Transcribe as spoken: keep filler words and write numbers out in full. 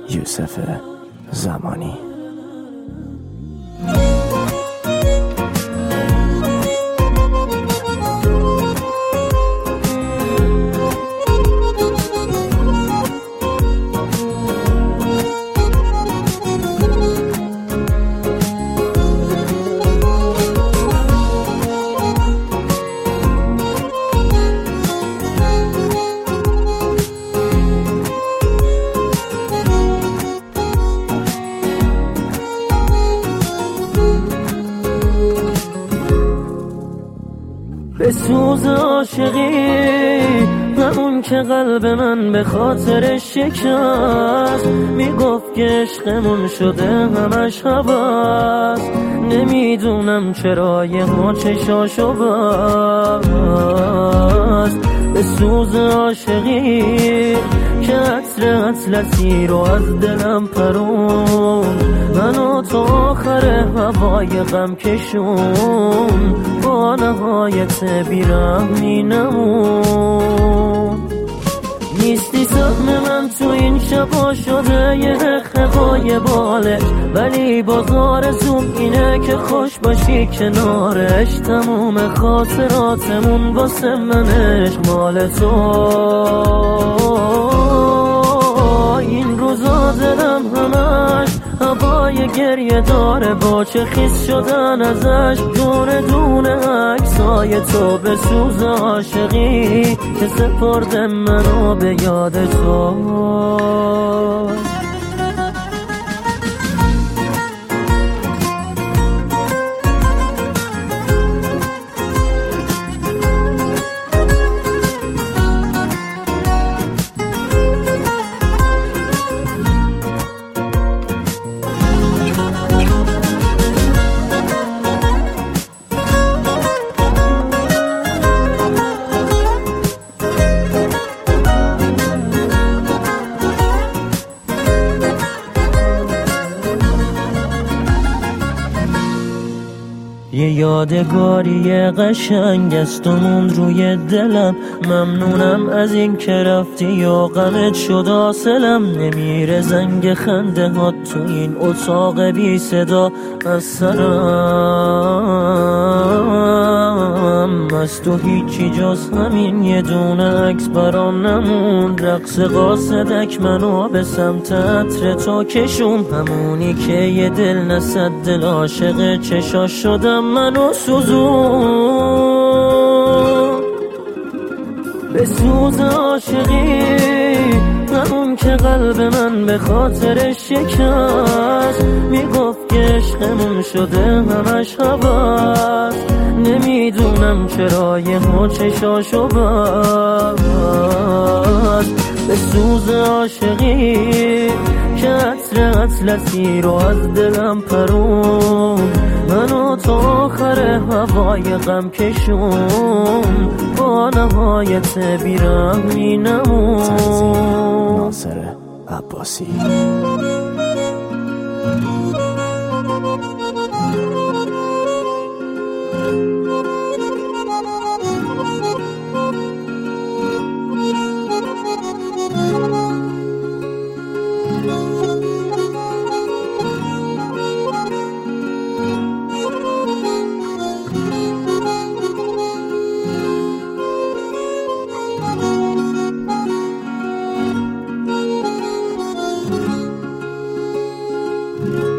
یوسف زمانی. به سوز عاشقی همون که قلب من به خاطر شکست، میگفت که عشقمون شده همش هوس، نمیدونم چرا یه ها چشاشو بست. به سوز عاشقی که عطر اطلسی رو از دلم پرون، منو تا آخر هوای غم کشون، با نهایت بیرحمی نمون. نیستی سهم من تو این شبا شده یه خقای باله، ولی بازار زوم اینه که خوش باشی کنارش. تموم خاطراتمون واسه من عشق مال تو، این روزا دلم همش هوای گریه داره، با چه خیس شدن ازش دونه دونه عکسای تو. به سوز عاشقی که سپردم منو به یاد تو. یه یادگاری قشنگ است و موند روی دلم، ممنونم از این که رفتی و غمت شد حاصلم. نمیره زنگ خنده ها تو این اتاق بی صدا از سرم، از تو هیچی جز همین یه دونه عکس برام نموند. رقص قاصدک منو به سمت عطر تو کشون، همونی که یه دل نصد دل عاشق چشا شدم منو سوزون. به سوز عاشقی همون که قلب من به خاطر شکست، میگفت که عشقمون شده همش هوس، نمیدونم چرا یه ها چشاشو بست. به سوز عاشقی که عطر اطلسی رو از دلم پرون، منو تا آخر هوای غم کشون، با نهایت بیرحمی نمون. ناصر عباسی. thank you